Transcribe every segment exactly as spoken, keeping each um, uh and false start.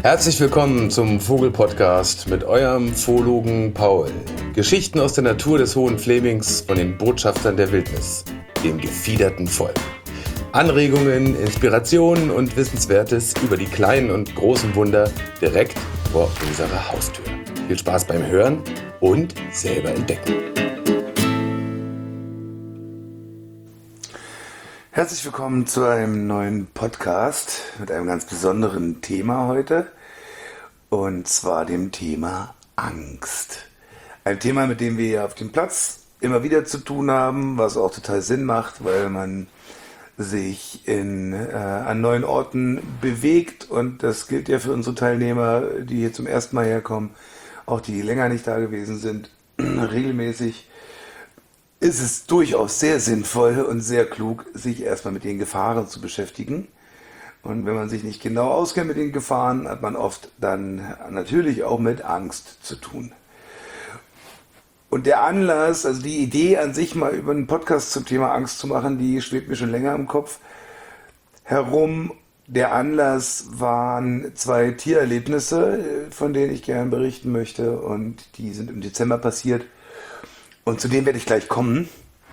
Herzlich willkommen zum Vogel-Podcast mit eurem Zoologen Paul. Geschichten aus der Natur des Hohen Flemings von den Botschaftern der Wildnis, dem gefiederten Volk. Anregungen, Inspirationen und Wissenswertes über die kleinen und großen Wunder direkt vor unserer Haustür. Viel Spaß beim Hören und selber entdecken. Herzlich willkommen zu einem neuen Podcast mit einem ganz besonderen Thema heute, und zwar dem Thema Angst. Ein Thema, mit dem wir auf dem Platz immer wieder zu tun haben, was auch total Sinn macht, weil man sich in, äh, an neuen Orten bewegt, und das gilt ja für unsere Teilnehmer, die hier zum ersten Mal herkommen, auch die länger nicht da gewesen sind, regelmäßig. Ist es durchaus sehr sinnvoll und sehr klug, sich erstmal mit den Gefahren zu beschäftigen. Und wenn man sich nicht genau auskennt mit den Gefahren, hat man oft dann natürlich auch mit Angst zu tun. Und der Anlass, also die Idee an sich, mal über einen Podcast zum Thema Angst zu machen, die schwebt mir schon länger im Kopf herum. Der Anlass waren zwei Tiererlebnisse, von denen ich gerne berichten möchte, und die sind im Dezember passiert. Und zu dem werde ich gleich kommen.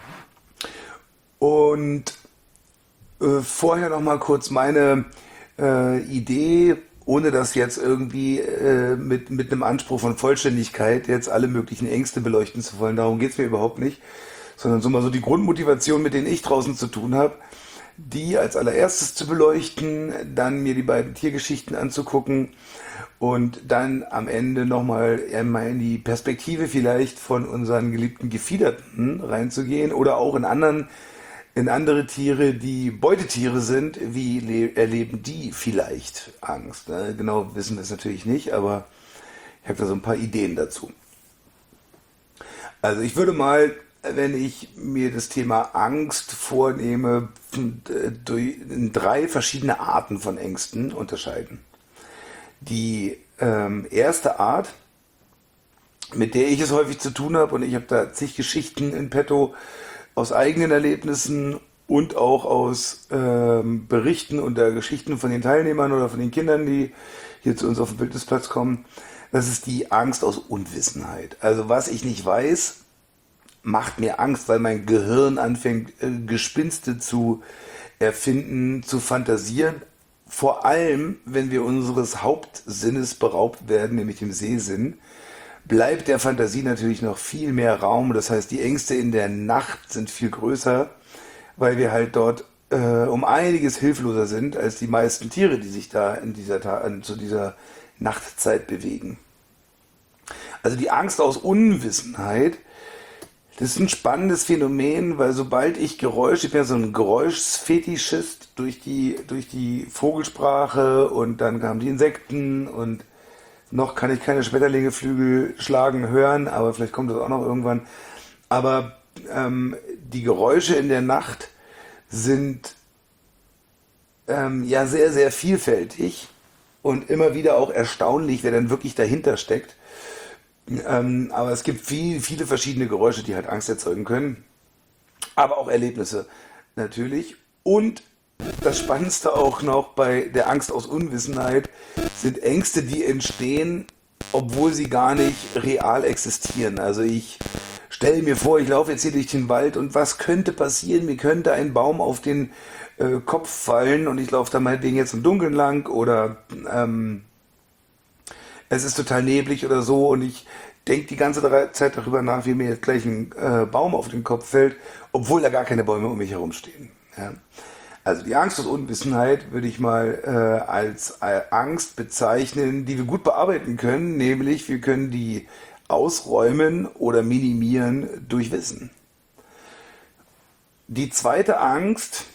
Und äh, vorher noch mal kurz meine äh, Idee, ohne das jetzt irgendwie äh, mit, mit einem Anspruch von Vollständigkeit jetzt alle möglichen Ängste beleuchten zu wollen. Darum geht es mir überhaupt nicht. Sondern so mal so die Grundmotivation, mit denen ich draußen zu tun habe, die als allererstes zu beleuchten, dann mir die beiden Tiergeschichten anzugucken und dann am Ende nochmal einmal in die Perspektive vielleicht von unseren geliebten Gefiederten reinzugehen oder auch in anderen, in andere Tiere, die Beutetiere sind. Wie le- erleben die vielleicht Angst? Ne? Genau wissen wir es natürlich nicht, aber ich habe da so ein paar Ideen dazu. Also ich würde mal, wenn ich mir das Thema Angst vornehme, in drei verschiedene Arten von Ängsten unterscheiden. Die ähm, erste Art, mit der ich es häufig zu tun habe, und ich habe da zig Geschichten in petto aus eigenen Erlebnissen und auch aus ähm, Berichten und der Geschichten von den Teilnehmern oder von den Kindern, die hier zu uns auf den Bildnisplatz kommen, das ist die Angst aus Unwissenheit. Also was ich nicht weiß, macht mir Angst, weil mein Gehirn anfängt, äh, Gespinste zu erfinden, zu fantasieren. Vor allem, wenn wir unseres Hauptsinnes beraubt werden, nämlich dem Sehsinn, bleibt der Fantasie natürlich noch viel mehr Raum. Das heißt, die Ängste in der Nacht sind viel größer, weil wir halt dort äh, um einiges hilfloser sind als die meisten Tiere, die sich da in dieser Ta- zu dieser Nachtzeit bewegen. Also die Angst aus Unwissenheit, das ist ein spannendes Phänomen, weil sobald ich Geräusche, ich bin ja so ein Geräuschfetischist durch die, durch die Vogelsprache, und dann kamen die Insekten, und noch kann ich keine Schmetterlinge Flügel schlagen hören, aber vielleicht kommt das auch noch irgendwann. Aber ähm, die Geräusche in der Nacht sind ähm, ja sehr, sehr vielfältig und immer wieder auch erstaunlich, wer dann wirklich dahinter steckt. Ähm, aber es gibt viel, viele verschiedene Geräusche, die halt Angst erzeugen können. Aber auch Erlebnisse natürlich. Und das Spannendste auch noch bei der Angst aus Unwissenheit sind Ängste, die entstehen, obwohl sie gar nicht real existieren. Also ich stelle mir vor, ich laufe jetzt hier durch den Wald, und was könnte passieren? Mir könnte ein Baum auf den äh, Kopf fallen, und ich laufe da meinetwegen jetzt im Dunkeln lang, oder ähm, es ist total neblig oder so, und ich denke die ganze Zeit darüber nach, wie mir jetzt gleich ein äh, Baum auf den Kopf fällt, obwohl da gar keine Bäume um mich herum stehen. Ja. Also die Angst aus Unwissenheit würde ich mal äh, als äh, Angst bezeichnen, die wir gut bearbeiten können, nämlich wir können die ausräumen oder minimieren durch Wissen. Die zweite Angst,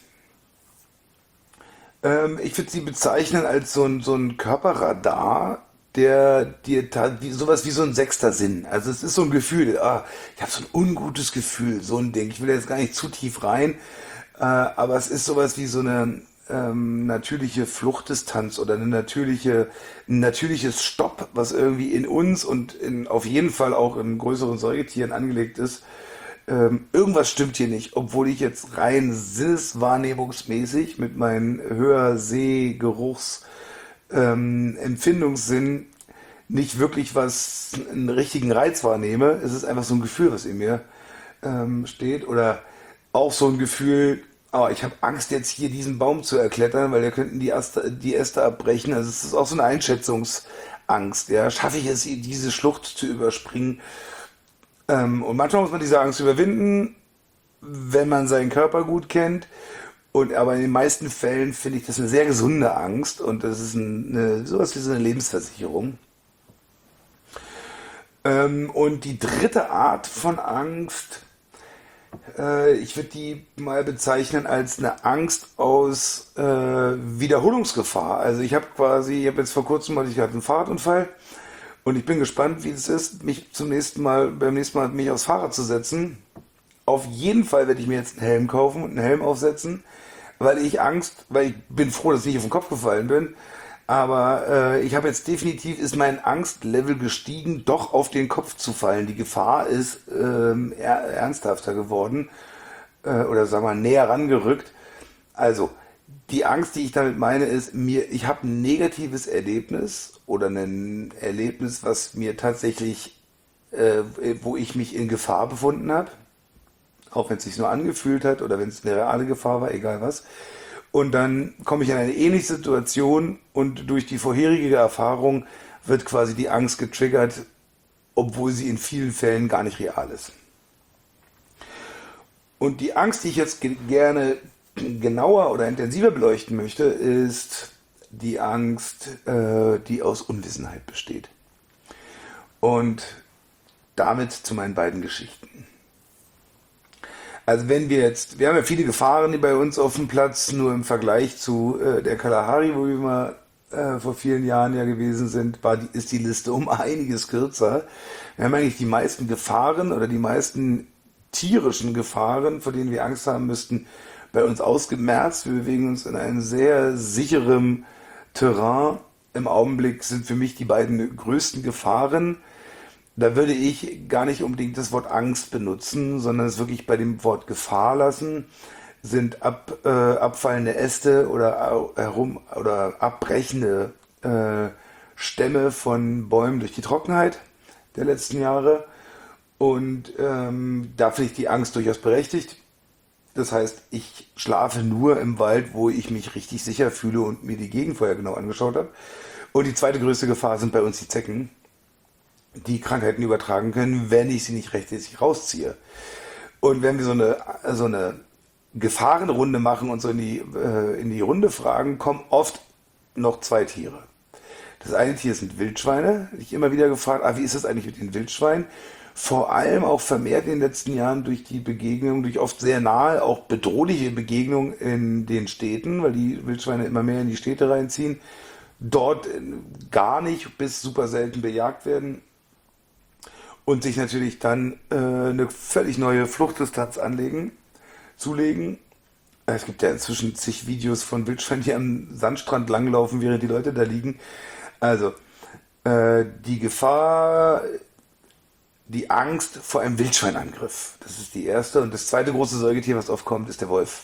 ähm, ich würde sie bezeichnen als so ein, so ein Körperradar, der dir ta- wie, sowas wie so ein sechster Sinn. Also es ist so ein Gefühl, ah, ich habe so ein ungutes Gefühl, so ein Ding. Ich will jetzt gar nicht zu tief rein, äh, aber es ist sowas wie so eine ähm, natürliche Fluchtdistanz oder eine natürliche, ein natürliches Stopp, was irgendwie in uns und in, auf jeden Fall auch in größeren Säugetieren angelegt ist. Ähm, irgendwas stimmt hier nicht, obwohl ich jetzt rein sinneswahrnehmungsmäßig mit meinen Hör-, Seh-, Geruchs- ähm, Empfindungssinn nicht wirklich was, einen richtigen Reiz wahrnehme. Es ist einfach so ein Gefühl, was in mir ähm, steht. Oder auch so ein Gefühl, oh, ich habe Angst, jetzt hier diesen Baum zu erklettern, weil da könnten die Äste, die Äste abbrechen. Also es ist auch so eine Einschätzungsangst. Ja? Schaffe ich es, diese Schlucht zu überspringen? Ähm, und manchmal muss man diese Angst überwinden, wenn man seinen Körper gut kennt. Und aber in den meisten Fällen finde ich das eine sehr gesunde Angst und das ist eine, sowas wie so eine Lebensversicherung. Ähm, und die dritte Art von Angst, äh, ich würde die mal bezeichnen als eine Angst aus äh, Wiederholungsgefahr. Also ich habe quasi, ich habe jetzt vor kurzem mal, ich hatte einen Fahrradunfall und ich bin gespannt, wie es ist, mich zum nächsten Mal, beim nächsten Mal mich aufs Fahrrad zu setzen. Auf jeden Fall werde ich mir jetzt einen Helm kaufen und einen Helm aufsetzen, weil ich Angst, weil ich bin froh, dass ich nicht auf den Kopf gefallen bin. Aber äh, ich habe jetzt definitiv, ist mein Angstlevel gestiegen, doch auf den Kopf zu fallen. Die Gefahr ist ähm, er, ernsthafter geworden äh, oder sagen wir mal näher rangerückt. Also die Angst, die ich damit meine, ist, mir, ich habe ein negatives Erlebnis oder ein Erlebnis, was mir tatsächlich, äh, wo ich mich in Gefahr befunden habe, auch wenn es sich nur angefühlt hat oder wenn es eine reale Gefahr war, egal was. Und dann komme ich in eine ähnliche Situation und durch die vorherige Erfahrung wird quasi die Angst getriggert, obwohl sie in vielen Fällen gar nicht real ist. Und die Angst, die ich jetzt ge- gerne genauer oder intensiver beleuchten möchte, ist die Angst, äh, die aus Unwissenheit besteht. Und damit zu meinen beiden Geschichten. Also wenn wir jetzt, wir haben ja viele Gefahren bei uns auf dem Platz, nur im Vergleich zu äh, der Kalahari, wo wir mal äh, vor vielen Jahren ja gewesen sind, war die, ist die Liste um einiges kürzer. Wir haben eigentlich die meisten Gefahren oder die meisten tierischen Gefahren, vor denen wir Angst haben müssten, bei uns ausgemerzt. Wir bewegen uns in einem sehr sicherem Terrain. Im Augenblick sind für mich die beiden größten Gefahren. Da würde ich gar nicht unbedingt das Wort Angst benutzen, sondern es wirklich bei dem Wort Gefahr lassen. Sind ab, äh, abfallende Äste oder au- herum oder abbrechende äh, Stämme von Bäumen durch die Trockenheit der letzten Jahre. Und ähm, da finde ich die Angst durchaus berechtigt. Das heißt, ich schlafe nur im Wald, wo ich mich richtig sicher fühle und mir die Gegend vorher genau angeschaut habe. Und die zweite größte Gefahr sind bei uns die Zecken, die Krankheiten übertragen können, wenn ich sie nicht rechtzeitig rausziehe. Und wenn wir so eine, so eine Gefahrenrunde machen und so in die, äh, in die Runde fragen, kommen oft noch zwei Tiere. Das eine Tier sind Wildschweine. Ich immer wieder gefragt, ah, wie ist das eigentlich mit den Wildschweinen? Vor allem auch vermehrt in den letzten Jahren durch die Begegnung, durch oft sehr nahe, auch bedrohliche Begegnungen in den Städten, weil die Wildschweine immer mehr in die Städte reinziehen, dort äh, gar nicht bis super selten bejagt werden und sich natürlich dann äh, eine völlig neue Fluchtdistanz anlegen, zulegen. Es gibt ja inzwischen zig Videos von Wildschweinen, die am Sandstrand langlaufen, während die Leute da liegen. Also, äh, die Gefahr, die Angst vor einem Wildschweinangriff. Das ist die erste. Und das zweite große Säugetier, was oft kommt, ist der Wolf.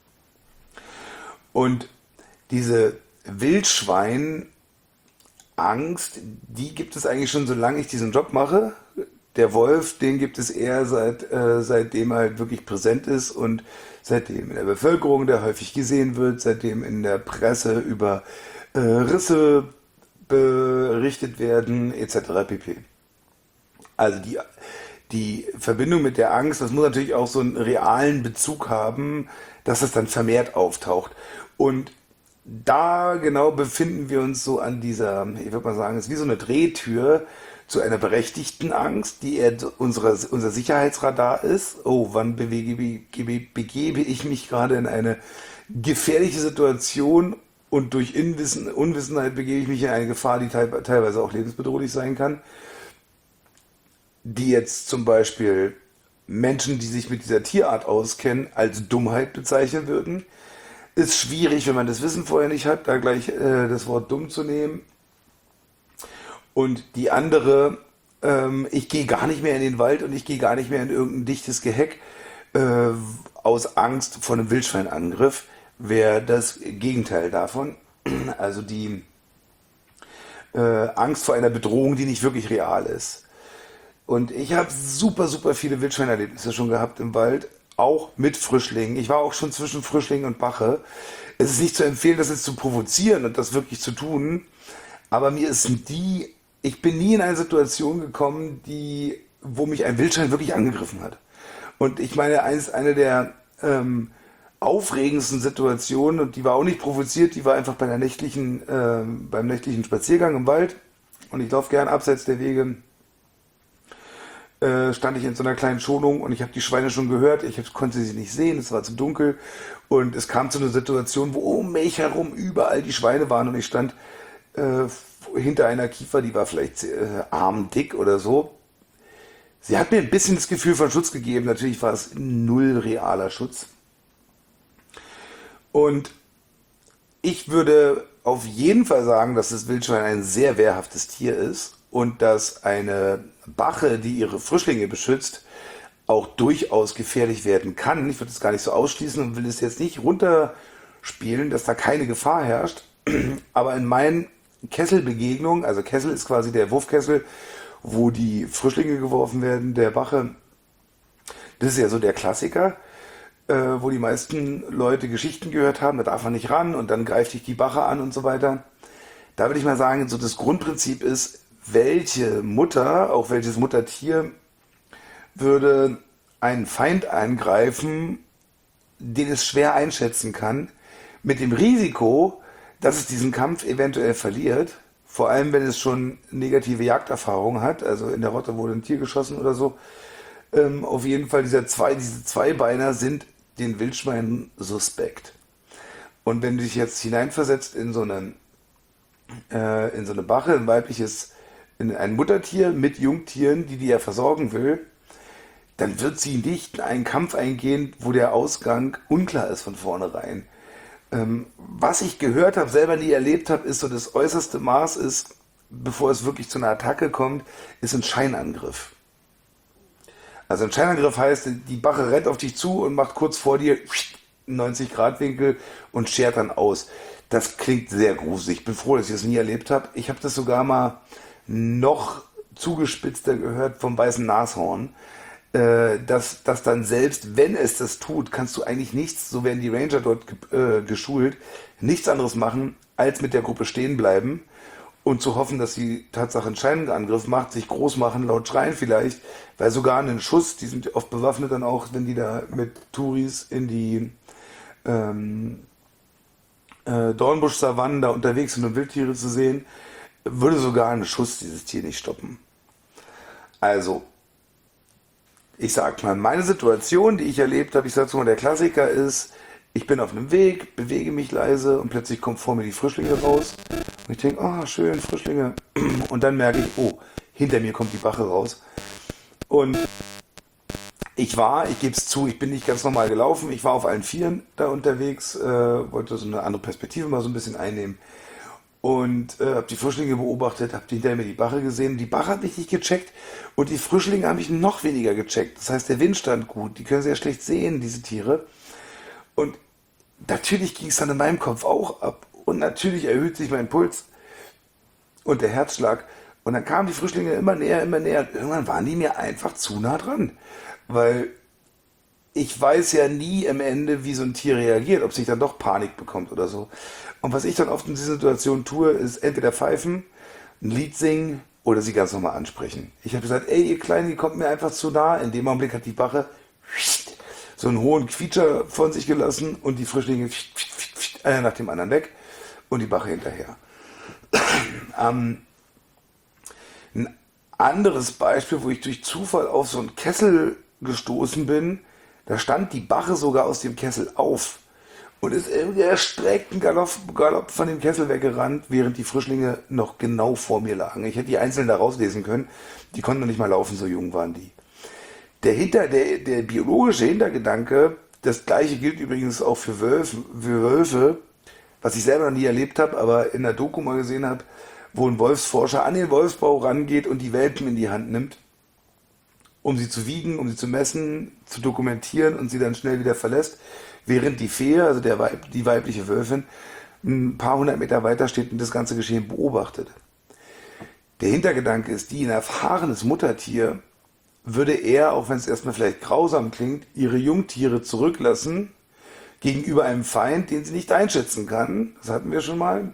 Und diese Wildschwein Angst, die gibt es eigentlich schon, solange ich diesen Job mache. Der Wolf, den gibt es eher seit, äh, seitdem er halt wirklich präsent ist und seitdem in der Bevölkerung der häufig gesehen wird, seitdem in der Presse über äh, Risse berichtet werden, et cetera pp. Also die, die Verbindung mit der Angst, das muss natürlich auch so einen realen Bezug haben, dass es dann vermehrt auftaucht. Und da genau befinden wir uns so an dieser, ich würde mal sagen, es ist wie so eine Drehtür zu einer berechtigten Angst, die eher unsere, unser Sicherheitsradar ist. Oh, wann bewege, begebe, begebe ich mich gerade in eine gefährliche Situation und durch Inwissen, Unwissenheit begebe ich mich in eine Gefahr, die teil, teilweise auch lebensbedrohlich sein kann, die jetzt zum Beispiel Menschen, die sich mit dieser Tierart auskennen, als Dummheit bezeichnen würden. Ist schwierig, wenn man das Wissen vorher nicht hat, da gleich äh, das Wort dumm zu nehmen. Und die andere, ähm, ich gehe gar nicht mehr in den Wald und ich gehe gar nicht mehr in irgendein dichtes Geheck äh, aus Angst vor einem Wildschweinangriff, wäre das Gegenteil davon. Also die äh, Angst vor einer Bedrohung, die nicht wirklich real ist. Und ich habe super, super viele Wildschweinerlebnisse schon gehabt im Wald, auch mit Frischlingen. Ich war auch schon zwischen Frischlingen und Bache. Es ist nicht zu empfehlen, das jetzt zu provozieren und das wirklich zu tun, aber mir ist die, ich bin nie in eine Situation gekommen, die, wo mich ein Wildschwein wirklich angegriffen hat. Und ich meine, eins, eine der ähm, aufregendsten Situationen, und die war auch nicht provoziert, die war einfach bei der nächtlichen, ähm, beim nächtlichen Spaziergang im Wald. Und ich laufe gern abseits der Wege, äh, stand ich in so einer kleinen Schonung und ich habe die Schweine schon gehört. Ich hab, konnte sie nicht sehen, es war zu dunkel. Und es kam zu einer Situation, wo um mich herum überall die Schweine waren und ich stand äh, hinter einer Kiefer, die war vielleicht äh, armdick oder so. Sie hat mir ein bisschen das Gefühl von Schutz gegeben. Natürlich war es null realer Schutz. Und ich würde auf jeden Fall sagen, dass das Wildschwein ein sehr wehrhaftes Tier ist und dass eine Bache, die ihre Frischlinge beschützt, auch durchaus gefährlich werden kann. Ich würde es gar nicht so ausschließen und will es jetzt nicht runterspielen, dass da keine Gefahr herrscht. Aber in meinen Kesselbegegnungen, also Kessel ist quasi der Wurfkessel, wo die Frischlinge geworfen werden, der Bache, das ist ja so der Klassiker, äh, wo die meisten Leute Geschichten gehört haben, da darf man nicht ran und dann greift dich die Bache an und so weiter. Da würde ich mal sagen, so das Grundprinzip ist, welche Mutter, auch welches Muttertier, würde einen Feind angreifen, den es schwer einschätzen kann, mit dem Risiko, dass es diesen Kampf eventuell verliert, vor allem wenn es schon negative Jagderfahrung hat, also in der Rotte wurde ein Tier geschossen oder so. Ähm, auf jeden Fall, dieser zwei, diese Zweibeiner sind den Wildschweinen suspekt. Und wenn du dich jetzt hineinversetzt in so eine, äh, in so eine Bache, ein weibliches, in ein Muttertier mit Jungtieren, die die ja versorgen will, dann wird sie nicht in einen Kampf eingehen, wo der Ausgang unklar ist von vornherein. Ähm, was ich gehört habe, selber nie erlebt habe, ist so das äußerste Maß ist, bevor es wirklich zu einer Attacke kommt, ist ein Scheinangriff. Also ein Scheinangriff heißt, die Bache rennt auf dich zu und macht kurz vor dir einen neunzig Grad Winkel und schert dann aus. Das klingt sehr gruselig. Ich bin froh, dass ich das nie erlebt habe. Ich habe das sogar mal noch zugespitzter gehört vom weißen Nashorn, äh, dass, dass dann selbst, wenn es das tut, kannst du eigentlich nichts, so werden die Ranger dort äh, geschult, nichts anderes machen, als mit der Gruppe stehen bleiben und zu hoffen, dass die Tatsache einen Scheinangriff macht, sich groß machen, laut schreien vielleicht, weil sogar einen Schuss, die sind oft bewaffnet dann auch, wenn die da mit Touris in die ähm, äh, Dornbusch-Savannen da unterwegs sind, um Wildtiere zu sehen, würde sogar ein Schuss dieses Tier nicht stoppen. Also, ich sag mal, meine Situation, die ich erlebt habe, ich sag's mal, der Klassiker ist, ich bin auf einem Weg, bewege mich leise und plötzlich kommt vor mir die Frischlinge raus. Und ich denke, oh, schön, Frischlinge. Und dann merke ich, oh, hinter mir kommt die Bache raus. Und ich war, ich gebe es zu, ich bin nicht ganz normal gelaufen. Ich war auf allen Vieren da unterwegs, äh, wollte so eine andere Perspektive mal so ein bisschen einnehmen. Und äh, habe die Frischlinge beobachtet, habe hinter mir die Bache gesehen. Die Bache hat mich nicht gecheckt und die Frischlinge haben mich noch weniger gecheckt. Das heißt, der Wind stand gut. Die können sehr schlecht sehen, diese Tiere. Und natürlich ging es dann in meinem Kopf auch ab. Und natürlich erhöht sich mein Puls und der Herzschlag. Und dann kamen die Frischlinge immer näher, immer näher. Und irgendwann waren die mir einfach zu nah dran. Weil ich weiß ja nie am Ende, wie so ein Tier reagiert, ob sich dann doch Panik bekommt oder so. Und was ich dann oft in dieser Situation tue, ist entweder pfeifen, ein Lied singen oder sie ganz normal ansprechen. Ich habe gesagt, ey, ihr Kleinen, ihr kommt mir einfach zu nah. In dem Augenblick hat die Bache so einen hohen Quietscher von sich gelassen und die Frischlinge einer nach dem anderen weg und die Bache hinterher. ähm, ein anderes Beispiel, wo ich durch Zufall auf so einen Kessel gestoßen bin, da stand die Bache sogar aus dem Kessel auf und ist im erstreckten Galopp, Galopp von dem Kessel weggerannt, während die Frischlinge noch genau vor mir lagen. Ich hätte die einzeln da rauslesen können, die konnten noch nicht mal laufen, so jung waren die. Der, Hinter, der, der biologische Hintergedanke, das gleiche gilt übrigens auch für Wölfe, für Wölfe, was ich selber noch nie erlebt habe, aber in der Doku mal gesehen habe, wo ein Wolfsforscher an den Wolfsbau rangeht und die Welpen in die Hand nimmt, um sie zu wiegen, um sie zu messen, zu dokumentieren und sie dann schnell wieder verlässt, während die Fee, also der Weib, die weibliche Wölfin, ein paar hundert Meter weiter steht und das ganze Geschehen beobachtet. Der Hintergedanke ist die, ein erfahrenes Muttertier würde eher, auch wenn es erstmal vielleicht grausam klingt, ihre Jungtiere zurücklassen gegenüber einem Feind, den sie nicht einschätzen kann, das hatten wir schon mal,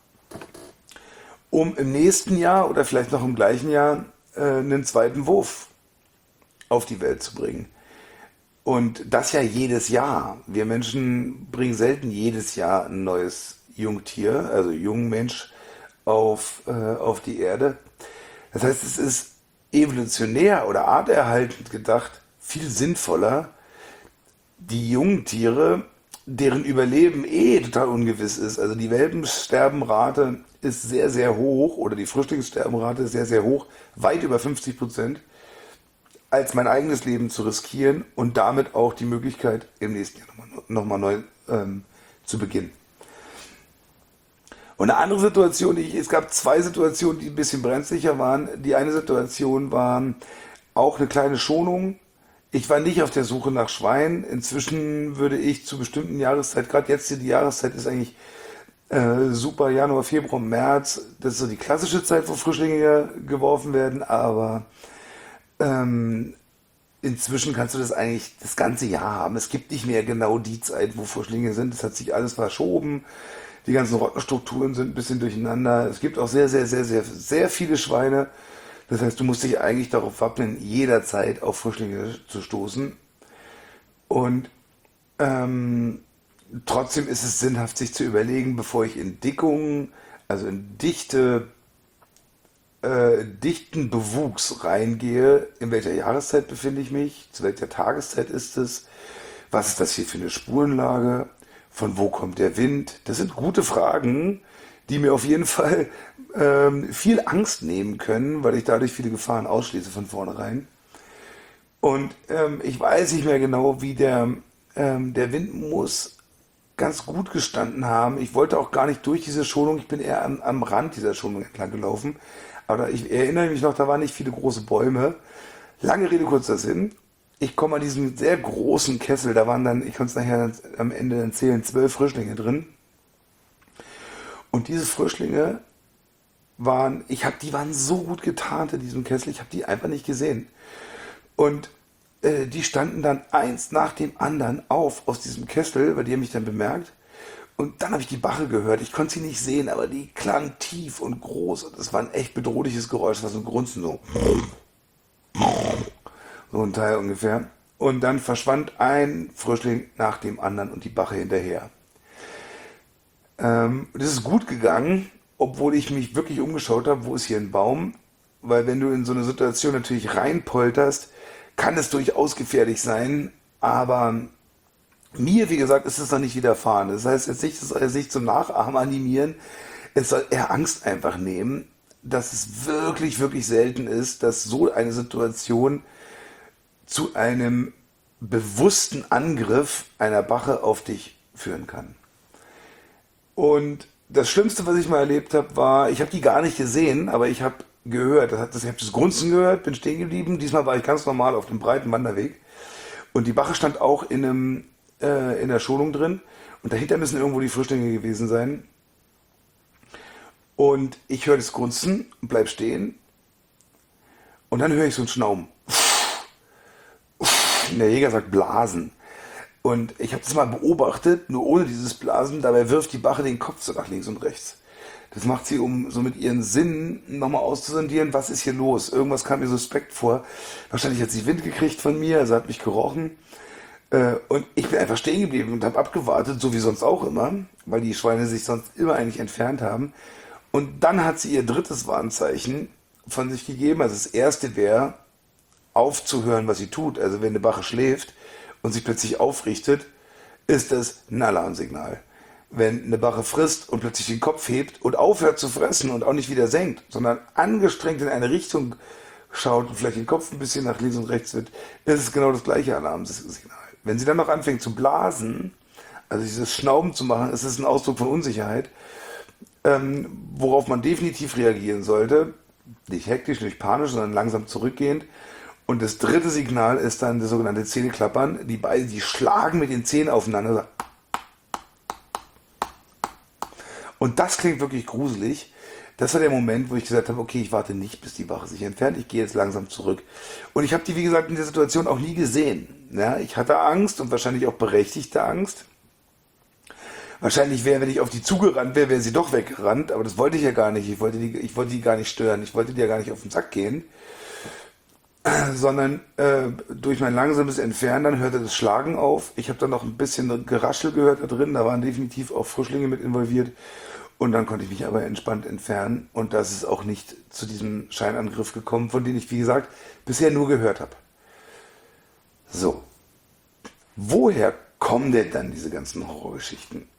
um im nächsten Jahr oder vielleicht noch im gleichen Jahr äh, einen zweiten Wurf auf die Welt zu bringen. Und das ja jedes Jahr. Wir Menschen bringen selten jedes Jahr ein neues Jungtier, also Jungmensch, auf, äh, auf die Erde. Das heißt, es ist evolutionär oder arterhaltend gedacht viel sinnvoller, die jungen Tiere, deren Überleben eh total ungewiss ist. Also die Welpensterbenrate ist sehr, sehr hoch oder die Frischlingssterbenrate ist sehr, sehr hoch, weit über fünfzig Prozent, als mein eigenes Leben zu riskieren und damit auch die Möglichkeit, im nächsten Jahr nochmal noch mal neu ähm, zu beginnen. Und eine andere Situation, die ich, es gab zwei Situationen, die ein bisschen brenzlicher waren. Die eine Situation war auch eine kleine Schonung. Ich war nicht auf der Suche nach Schweinen. Inzwischen würde ich zu bestimmten Jahreszeit, gerade jetzt die Jahreszeit ist eigentlich äh, super, Januar, Februar, März, das ist so die klassische Zeit, wo Frischlinge geworfen werden, aber ähm, inzwischen kannst du das eigentlich das ganze Jahr haben. Es gibt nicht mehr genau die Zeit, wo Frischlinge sind. Es hat sich alles verschoben. Die ganzen Rottenstrukturen sind ein bisschen durcheinander. Es gibt auch sehr, sehr, sehr, sehr, sehr viele Schweine. Das heißt, du musst dich eigentlich darauf wappnen, jederzeit auf Frischlinge zu stoßen. Und ähm, trotzdem ist es sinnhaft, sich zu überlegen, bevor ich in Dickungen, also in dichte, äh, dichten Bewuchs reingehe, in welcher Jahreszeit befinde ich mich, zu welcher Tageszeit ist es, was ist das hier für eine Spurenlage, von wo kommt der Wind? Das sind gute Fragen, die mir auf jeden Fall ähm, viel Angst nehmen können, weil ich dadurch viele Gefahren ausschließe von vornherein. Und ähm, ich weiß nicht mehr genau, wie der, ähm, der Wind muss ganz gut gestanden haben. Ich wollte auch gar nicht durch diese Schonung, ich bin eher am, am Rand dieser Schonung entlang gelaufen. Aber ich erinnere mich noch, da waren nicht viele große Bäume. Lange Rede, kurzer Sinn. Ich komme an diesen sehr großen Kessel, da waren dann, ich kann es nachher am Ende erzählen, zwölf Frischlinge drin. Und diese Frischlinge waren, ich habe, die waren so gut getarnt in diesem Kessel, ich habe die einfach nicht gesehen. Und äh, die standen dann eins nach dem anderen auf aus diesem Kessel, weil die haben mich dann bemerkt. Und dann habe ich die Bache gehört. Ich konnte sie nicht sehen, aber die klang tief und groß. Und das war ein echt bedrohliches Geräusch, das war so ein Grunzen, so. So ein Teil ungefähr. Und dann verschwand ein Frischling nach dem anderen und die Bache hinterher. Ähm, das ist gut gegangen, obwohl ich mich wirklich umgeschaut habe, wo ist hier ein Baum? Weil wenn du in so eine Situation natürlich reinpolterst, kann es durchaus gefährlich sein, aber mir, wie gesagt, ist es noch nicht widerfahren. Das heißt jetzt nicht, es soll sich zum Nachahmen animieren, es soll eher Angst einfach nehmen, dass es wirklich, wirklich selten ist, dass so eine Situation zu einem bewussten Angriff einer Bache auf dich führen kann. Und das Schlimmste, was ich mal erlebt habe, war, ich habe die gar nicht gesehen, aber ich habe gehört, das, das, ich habe das Grunzen gehört, bin stehen geblieben. Diesmal war ich ganz normal auf dem breiten Wanderweg. Und die Bache stand auch in, einem, äh, in der Schonung drin. Und dahinter müssen irgendwo die Frischlinge gewesen sein. Und ich höre das Grunzen und bleib stehen. Und dann höre ich so ein Schnauben. Der Jäger sagt Blasen. Und ich habe das mal beobachtet, nur ohne dieses Blasen. Dabei wirft die Bache den Kopf so nach links und rechts. Das macht sie, um so mit ihren Sinnen nochmal auszusondieren, was ist hier los. Irgendwas kam mir suspekt vor. Wahrscheinlich hat sie Wind gekriegt von mir, also hat mich gerochen. Und ich bin einfach stehen geblieben und habe abgewartet, so wie sonst auch immer, weil die Schweine sich sonst immer eigentlich entfernt haben. Und dann hat sie ihr drittes Warnzeichen von sich gegeben. Also das erste wäre, aufzuhören, was sie tut. Also wenn eine Bache schläft und sich plötzlich aufrichtet, ist das ein Alarmsignal. Wenn eine Bache frisst und plötzlich den Kopf hebt und aufhört zu fressen und auch nicht wieder senkt, sondern angestrengt in eine Richtung schaut und vielleicht den Kopf ein bisschen nach links und rechts wird, ist es genau das gleiche Alarmsignal. Wenn sie dann noch anfängt zu blasen, also dieses Schnauben zu machen, ist es ein Ausdruck von Unsicherheit, ähm, worauf man definitiv reagieren sollte. Nicht hektisch, nicht panisch, sondern langsam zurückgehend. Und das dritte Signal ist dann das sogenannte Zähneklappern. Die beiden, die schlagen mit den Zähnen aufeinander. Und das klingt wirklich gruselig. Das war der Moment, wo ich gesagt habe, okay, ich warte nicht, bis die Wache sich entfernt, ich gehe jetzt langsam zurück. Und ich habe die, wie gesagt, in der Situation auch nie gesehen. Ja, ich hatte Angst und wahrscheinlich auch berechtigte Angst. Wahrscheinlich wäre, wenn ich auf die zugerannt wäre, wäre sie doch weggerannt, aber das wollte ich ja gar nicht. Ich wollte die, ich wollte die gar nicht stören, ich wollte die ja gar nicht auf den Sack gehen, sondern äh, durch mein langsames Entfernen, dann hörte das Schlagen auf. Ich habe dann noch ein bisschen Geraschel gehört da drin, da waren definitiv auch Frischlinge mit involviert. Und dann konnte ich mich aber entspannt entfernen und das ist auch nicht zu diesem Scheinangriff gekommen, von dem ich, wie gesagt, bisher nur gehört habe. So, woher kommen denn dann diese ganzen Horrorgeschichten?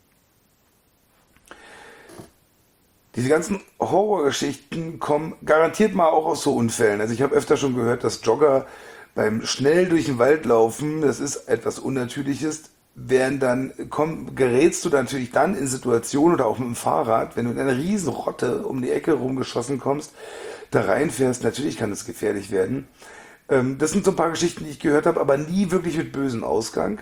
Diese ganzen Horrorgeschichten kommen garantiert mal auch aus so Unfällen. Also ich habe öfter schon gehört, dass Jogger beim schnell durch den Wald laufen, das ist etwas Unnatürliches, während dann komm, gerätst du natürlich dann in Situationen oder auch mit dem Fahrrad, wenn du in eine riesen Rotte um die Ecke rumgeschossen kommst, da reinfährst, natürlich kann das gefährlich werden. Ähm, das sind so ein paar Geschichten, die ich gehört habe, aber nie wirklich mit bösem Ausgang.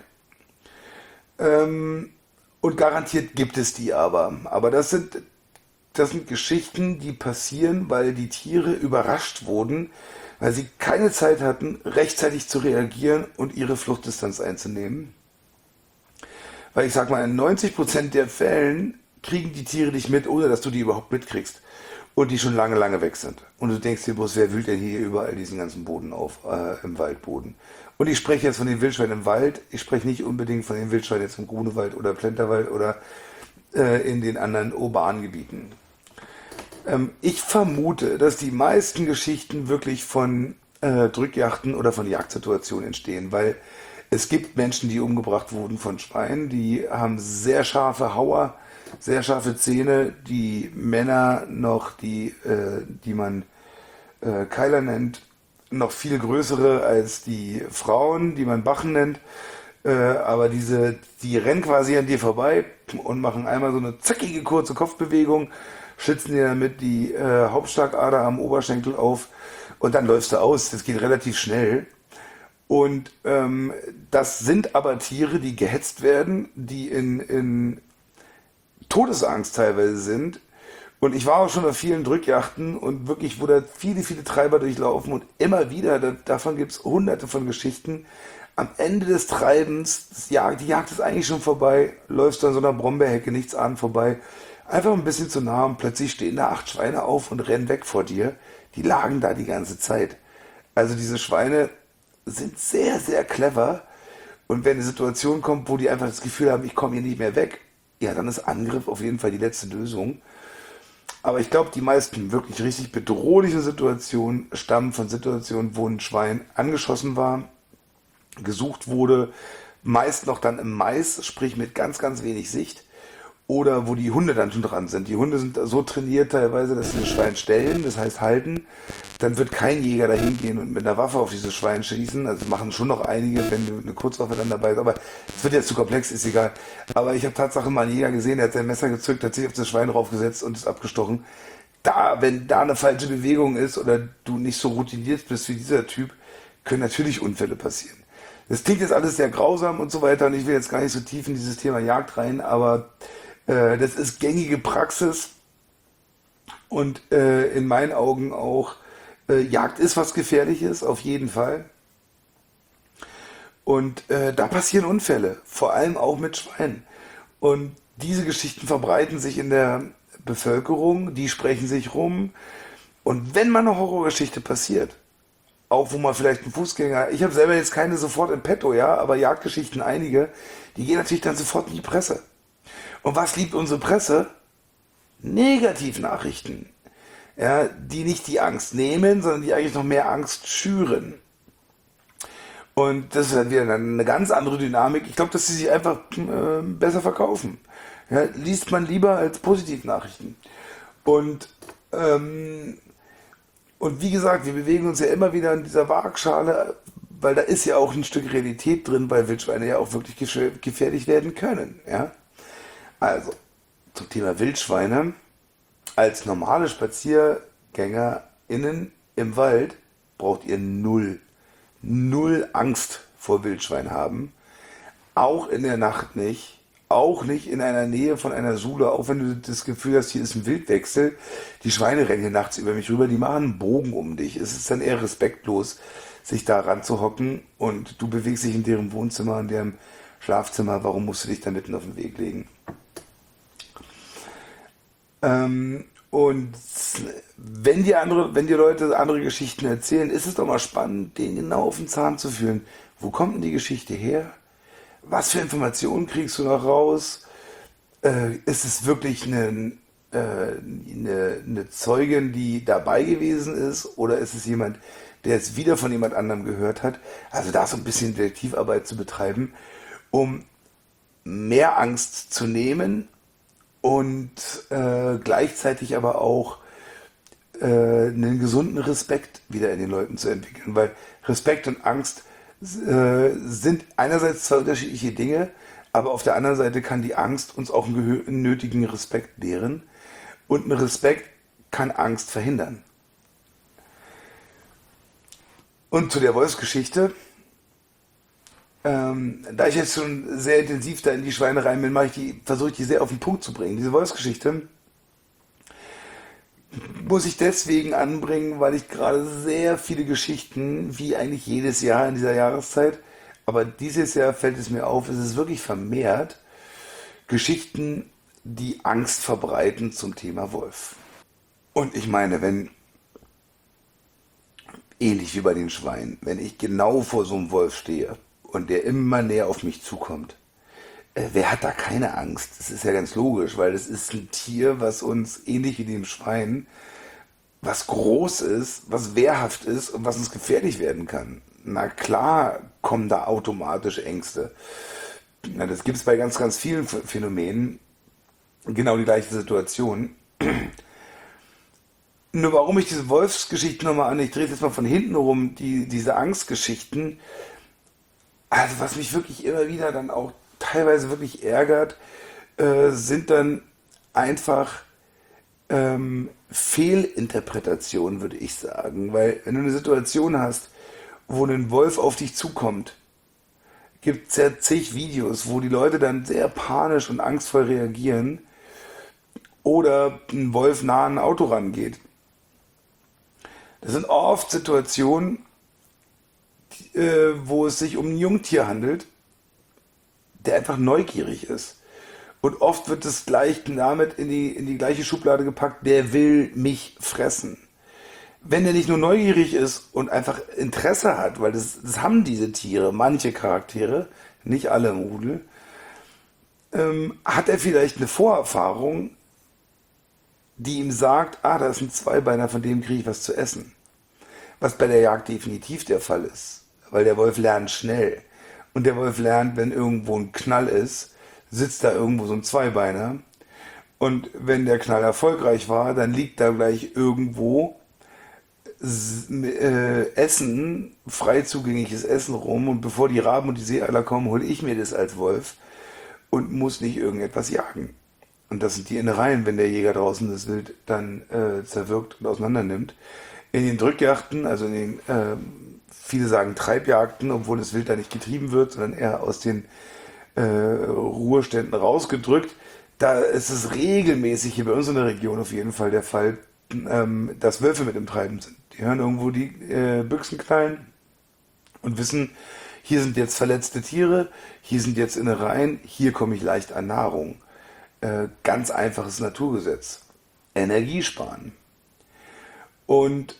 Ähm, und garantiert gibt es die aber. Aber das sind Das sind Geschichten, die passieren, weil die Tiere überrascht wurden, weil sie keine Zeit hatten, rechtzeitig zu reagieren und ihre Fluchtdistanz einzunehmen. Weil ich sag mal, in neunzig Prozent der Fällen kriegen die Tiere dich mit, ohne dass du die überhaupt mitkriegst. Und die schon lange, lange weg sind. Und du denkst dir bloß, wer wühlt denn hier überall diesen ganzen Boden auf, äh, im Waldboden? Und ich spreche jetzt von den Wildschweinen im Wald, ich spreche nicht unbedingt von den Wildschweinen jetzt im Grunewald oder Plenterwald oder äh, in den anderen urbanen Gebieten. Ähm, ich vermute, dass die meisten Geschichten wirklich von äh, Drückjachten oder von Jagdsituationen entstehen, weil es gibt Menschen, die umgebracht wurden von Schweinen, die haben sehr scharfe Hauer, sehr scharfe Zähne, die Männer noch, die, äh, die man äh, Keiler nennt, noch viel größere als die Frauen, die man Bachen nennt. Äh, aber diese, die rennen quasi an dir vorbei und machen einmal so eine zackige kurze Kopfbewegung, schlitzen dir damit die äh, Hauptschlagader am Oberschenkel auf und dann läufst du aus. Das geht relativ schnell. Und ähm, das sind aber Tiere, die gehetzt werden, die in, in Todesangst teilweise sind. Und ich war auch schon auf vielen Drückjachten und wirklich, wo da viele, viele Treiber durchlaufen und immer wieder, da, davon gibt es hunderte von Geschichten. Am Ende des Treibens, das Jag, die Jagd ist eigentlich schon vorbei, läufst du an so einer Brombeerhecke nichts an vorbei, einfach ein bisschen zu nah und plötzlich stehen da acht Schweine auf und rennen weg vor dir. Die lagen da die ganze Zeit. Also diese Schweine sind sehr, sehr clever. Und wenn eine Situation kommt, wo die einfach das Gefühl haben, ich komme hier nicht mehr weg, ja, dann ist Angriff auf jeden Fall die letzte Lösung. Aber ich glaube, die meisten wirklich richtig bedrohlichen Situationen stammen von Situationen, wo ein Schwein angeschossen war, gesucht wurde, meist noch dann im Mais, sprich mit ganz, ganz wenig Sicht. Oder wo die Hunde dann schon dran sind. Die Hunde sind so trainiert teilweise, dass sie das Schwein stellen, das heißt halten. Dann wird kein Jäger dahin gehen und mit einer Waffe auf dieses Schwein schießen. Also machen schon noch einige, wenn du eine Kurzwaffe dann dabei ist. Aber es wird jetzt zu komplex, ist egal. Aber ich habe Tatsache mal einen Jäger gesehen, der hat sein Messer gezückt, hat sich auf das Schwein draufgesetzt und ist abgestochen. Da, wenn da eine falsche Bewegung ist oder du nicht so routiniert bist wie dieser Typ, können natürlich Unfälle passieren. Das klingt jetzt alles sehr grausam und so weiter und ich will jetzt gar nicht so tief in dieses Thema Jagd rein, aber äh, das ist gängige Praxis und äh, in meinen Augen auch, äh, Jagd ist was Gefährliches, auf jeden Fall. Und äh, da passieren Unfälle, vor allem auch mit Schweinen. Und diese Geschichten verbreiten sich in der Bevölkerung, die sprechen sich rum. Und wenn mal eine Horrorgeschichte passiert, auch wo man vielleicht ein Fußgänger, ich habe selber jetzt keine sofort im Petto, ja, aber Jagdgeschichten einige, die gehen natürlich dann sofort in die Presse. Und was liebt unsere Presse? Negativnachrichten, ja, die nicht die Angst nehmen, sondern die eigentlich noch mehr Angst schüren. Und das ist dann wieder eine ganz andere Dynamik. Ich glaube, dass sie sich einfach äh, besser verkaufen. Ja, liest man lieber als Positivnachrichten. Und ähm, Und wie gesagt, wir bewegen uns ja immer wieder in dieser Waagschale, weil da ist ja auch ein Stück Realität drin, weil Wildschweine ja auch wirklich gefährlich werden können. Ja? Also, zum Thema Wildschweine. Als normale SpaziergängerInnen im Wald braucht ihr null, null Angst vor Wildschwein haben. Auch in der Nacht nicht, auch nicht in einer Nähe von einer Sule, auch wenn du das Gefühl hast, hier ist ein Wildwechsel. Die Schweine rennen hier nachts über mich rüber, die machen einen Bogen um dich. Es ist dann eher respektlos, sich da ranzuhocken und du bewegst dich in deren Wohnzimmer, in deren Schlafzimmer. Warum musst du dich da mitten auf den Weg legen? Ähm, und wenn die andere, wenn die Leute andere Geschichten erzählen, ist es doch mal spannend, denen genau auf den Zahn zu fühlen. Wo kommt denn die Geschichte her? Was für Informationen kriegst du noch raus? Äh, ist es wirklich eine, äh, eine, eine Zeugin, die dabei gewesen ist? Oder ist es jemand, der es wieder von jemand anderem gehört hat? Also da so ein bisschen Detektivarbeit zu betreiben, um mehr Angst zu nehmen und äh, gleichzeitig aber auch äh, einen gesunden Respekt wieder in den Leuten zu entwickeln. Weil Respekt und Angst äh, sind einerseits zwei unterschiedliche Dinge, aber auf der anderen Seite kann die Angst uns auch einen, gehö- einen nötigen Respekt lehren und ein Respekt kann Angst verhindern. Und zu der Wolfsgeschichte, ähm, da ich jetzt schon sehr intensiv da in die Schweine rein bin, mache ich die, versuche ich die sehr auf den Punkt zu bringen. Diese Wolfsgeschichte muss ich deswegen anbringen, weil ich gerade sehr viele Geschichten, wie eigentlich jedes Jahr in dieser Jahreszeit, aber dieses Jahr fällt es mir auf, es ist wirklich vermehrt, Geschichten, die Angst verbreiten zum Thema Wolf. Und ich meine, wenn, ähnlich wie bei den Schweinen, wenn ich genau vor so einem Wolf stehe und der immer näher auf mich zukommt, äh, wer hat da keine Angst? Das ist ja ganz logisch, weil das ist ein Tier, was uns, ähnlich wie dem Schwein, was groß ist, was wehrhaft ist und was uns gefährlich werden kann. Na klar kommen da automatisch Ängste. Na, das gibt es bei ganz, ganz vielen Ph- Phänomenen. Genau die gleiche Situation. Nur warum ich diese Wolfsgeschichten nochmal an, ich drehe jetzt mal von hinten rum, die, diese Angstgeschichten, also was mich wirklich immer wieder dann auch teilweise wirklich ärgert, äh, sind dann einfach ähm, Fehlinterpretationen, würde ich sagen. Weil wenn du eine Situation hast, wo ein Wolf auf dich zukommt, gibt es ja zig Videos, wo die Leute dann sehr panisch und angstvoll reagieren oder ein Wolf nah an ein Auto rangeht. Das sind oft Situationen, äh, wo es sich um ein Jungtier handelt, der einfach neugierig ist. Und oft wird es gleich damit in die, in die gleiche Schublade gepackt, der will mich fressen. Wenn der nicht nur neugierig ist und einfach Interesse hat, weil das, das haben diese Tiere, manche Charaktere, nicht alle im Rudel, ähm, hat er vielleicht eine Vorerfahrung, die ihm sagt, ah, da ist ein Zweibeiner, von dem kriege ich was zu essen. Was bei der Jagd definitiv der Fall ist, weil der Wolf lernt schnell. Und der Wolf lernt, wenn irgendwo ein Knall ist, sitzt da irgendwo so ein Zweibeiner. Und wenn der Knall erfolgreich war, dann liegt da gleich irgendwo s- äh, Essen, frei zugängliches Essen rum. Und bevor die Raben und die Seeadler kommen, hole ich mir das als Wolf und muss nicht irgendetwas jagen. Und das sind die Innereien, wenn der Jäger draußen das Wild dann äh, zerwirkt und auseinander nimmt. In den Drückjagden, also in den, ähm, viele sagen Treibjagden, obwohl das Wild da nicht getrieben wird, sondern eher aus den äh, Ruheständen rausgedrückt, da ist es regelmäßig hier bei uns in der Region auf jeden Fall der Fall, ähm, dass Wölfe mit im Treiben sind. Die hören irgendwo die äh, Büchsen knallen und wissen, hier sind jetzt verletzte Tiere, hier sind jetzt Innereien, hier komme ich leicht an Nahrung. Äh, ganz einfaches Naturgesetz. Energie sparen. Und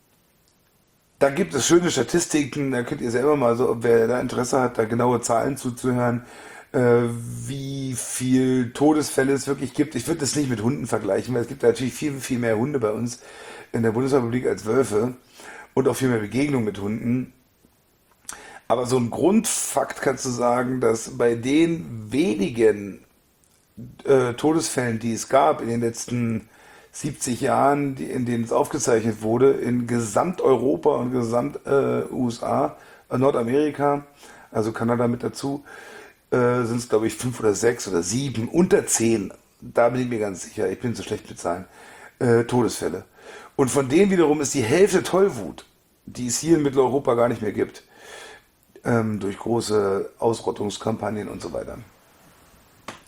da gibt es schöne Statistiken, da könnt ihr selber mal so, wer da Interesse hat, da genaue Zahlen zuzuhören, äh, wie viel Todesfälle es wirklich gibt. Ich würde das nicht mit Hunden vergleichen, weil es gibt natürlich viel, viel mehr Hunde bei uns in der Bundesrepublik als Wölfe und auch viel mehr Begegnungen mit Hunden. Aber so ein Grundfakt kannst du sagen, dass bei den wenigen äh, Todesfällen, die es gab in den letzten siebzig Jahren, die, in denen es aufgezeichnet wurde, in Gesamteuropa und Gesamt äh, U S A, äh, Nordamerika, also Kanada mit dazu, äh, sind es glaube ich fünf oder sechs oder sieben, unter zehn, da bin ich mir ganz sicher, ich bin so schlecht mit Zahlen, äh, Todesfälle. Und von denen wiederum ist die Hälfte Tollwut, die es hier in Mitteleuropa gar nicht mehr gibt, ähm, durch große Ausrottungskampagnen und so weiter.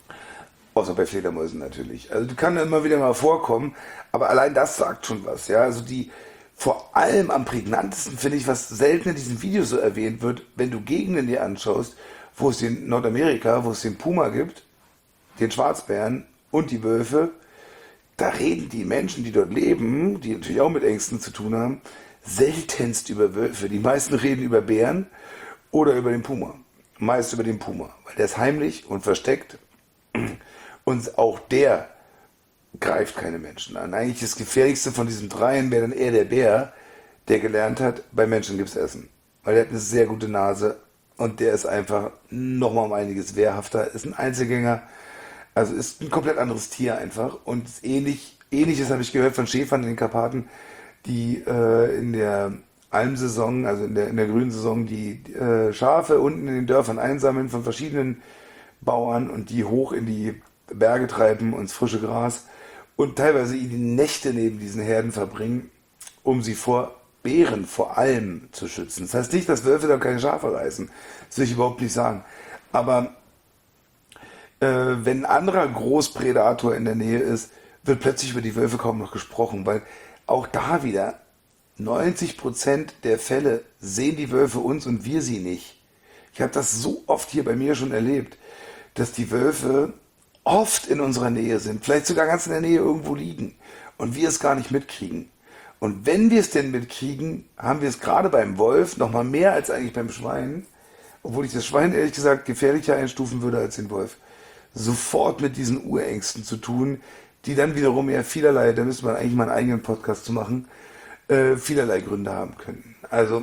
Außer bei Fledermäusen natürlich. Also die kann immer wieder mal vorkommen, aber allein das sagt schon was. Ja, also die vor allem am prägnantesten finde ich, was selten in diesen Videos so erwähnt wird, wenn du Gegenden dir anschaust, wo es in Nordamerika, wo es den Puma gibt, den Schwarzbären und die Wölfe, da reden die Menschen, die dort leben, die natürlich auch mit Ängsten zu tun haben, seltenst über Wölfe. Die meisten reden über Bären oder über den Puma. Meist über den Puma, weil der ist heimlich und versteckt und auch der greift keine Menschen an. Eigentlich das Gefährlichste von diesen dreien wäre dann eher der Bär, der gelernt hat, bei Menschen gibt's Essen. Weil der hat eine sehr gute Nase und der ist einfach nochmal um einiges wehrhafter, ist ein Einzelgänger, also ist ein komplett anderes Tier einfach und ist ähnlich, ähnliches habe ich gehört von Schäfern in den Karpaten, die äh, in der Almsaison, also in der, in der grünen Saison, die äh, Schafe unten in den Dörfern einsammeln von verschiedenen Bauern und die hoch in die Berge treiben und ins frische Gras und teilweise die Nächte neben diesen Herden verbringen, um sie vor Bären vor allem zu schützen. Das heißt nicht, dass Wölfe da keine Schafe reißen. Das will ich überhaupt nicht sagen. Aber äh, wenn ein anderer Großprädator in der Nähe ist, wird plötzlich über die Wölfe kaum noch gesprochen, weil auch da wieder neunzig Prozent der Fälle sehen die Wölfe uns und wir sie nicht. Ich habe das so oft hier bei mir schon erlebt, dass die Wölfe oft in unserer Nähe sind, vielleicht sogar ganz in der Nähe irgendwo liegen und wir es gar nicht mitkriegen. Und wenn wir es denn mitkriegen, haben wir es gerade beim Wolf noch mal mehr als eigentlich beim Schwein, obwohl ich das Schwein ehrlich gesagt gefährlicher einstufen würde als den Wolf. Sofort mit diesen Urängsten zu tun, die dann wiederum ja vielerlei, da müsste man eigentlich mal einen eigenen Podcast zu machen, äh, vielerlei Gründe haben könnten. Also,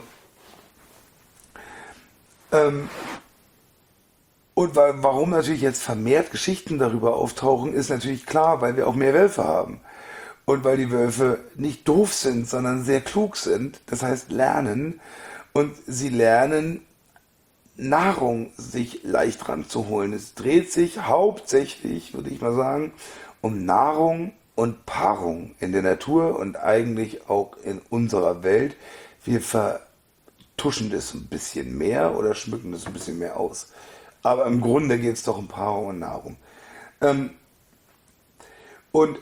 ähm, und weil, warum natürlich jetzt vermehrt Geschichten darüber auftauchen, ist natürlich klar, weil wir auch mehr Wölfe haben. Und weil die Wölfe nicht doof sind, sondern sehr klug sind, das heißt lernen. Und sie lernen, Nahrung sich leicht ranzuholen. Es dreht sich hauptsächlich, würde ich mal sagen, um Nahrung und Paarung in der Natur und eigentlich auch in unserer Welt. Wir vertuschen das ein bisschen mehr oder schmücken das ein bisschen mehr aus. Aber im Grunde geht es doch um Paarung und Nahrung. Ähm, und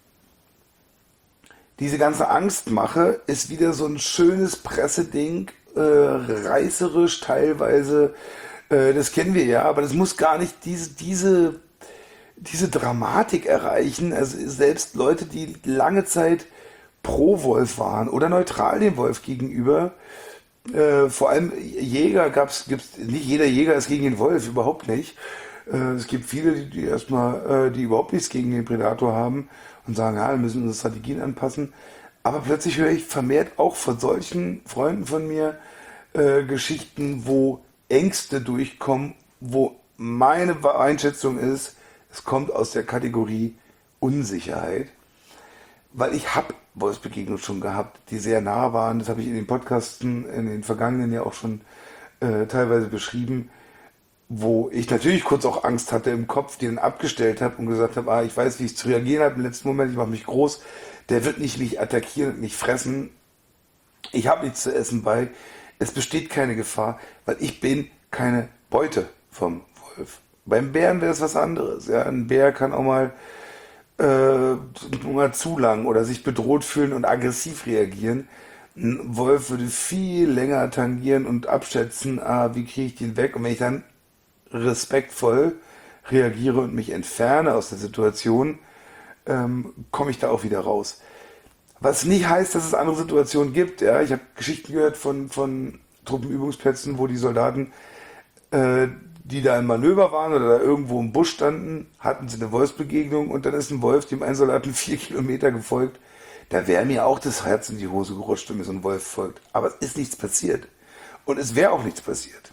diese ganze Angstmache ist wieder so ein schönes Presseding, äh, reißerisch teilweise. Äh, das kennen wir ja, aber das muss gar nicht diese, diese, diese Dramatik erreichen. Also selbst Leute, die lange Zeit pro Wolf waren oder neutral dem Wolf gegenüber, äh, vor allem Jäger gab's, gibt's, nicht jeder Jäger ist gegen den Wolf, überhaupt nicht. Äh, es gibt viele, die, die erstmal, äh, die überhaupt nichts gegen den Predator haben und sagen, ja, wir müssen unsere Strategien anpassen. Aber plötzlich höre ich vermehrt auch von solchen Freunden von mir äh, Geschichten, wo Ängste durchkommen, wo meine Einschätzung ist, es kommt aus der Kategorie Unsicherheit. Weil ich habe Wolfsbegegnungen schon gehabt, die sehr nah waren. Das habe ich in den Podcasten in den vergangenen ja auch schon äh, teilweise beschrieben, wo ich natürlich kurz auch Angst hatte im Kopf, die dann abgestellt habe und gesagt habe, ah, ich weiß, wie ich zu reagieren habe im letzten Moment, ich mache mich groß, der wird nicht mich attackieren und mich fressen. Ich habe nichts zu essen bei. Es besteht keine Gefahr, weil ich bin keine Beute vom Wolf. Beim Bären wäre es was anderes. Ja? Ein Bär kann auch mal äh, mal zu lang oder sich bedroht fühlen und aggressiv reagieren. Ein Wolf würde viel länger tangieren und abschätzen, ah, wie kriege ich den weg? Und wenn ich dann respektvoll reagiere und mich entferne aus der Situation, ähm, komme ich da auch wieder raus. Was nicht heißt, dass es andere Situationen gibt. Ja? Ich habe Geschichten gehört von, von Truppenübungsplätzen, wo die Soldaten, äh, die da im Manöver waren oder da irgendwo im Busch standen, hatten sie eine Wolfsbegegnung und dann ist ein Wolf dem einen Soldaten vier Kilometer gefolgt. Da wäre mir auch das Herz in die Hose gerutscht, wenn mir so ein Wolf folgt. Aber es ist nichts passiert. Und es wäre auch nichts passiert.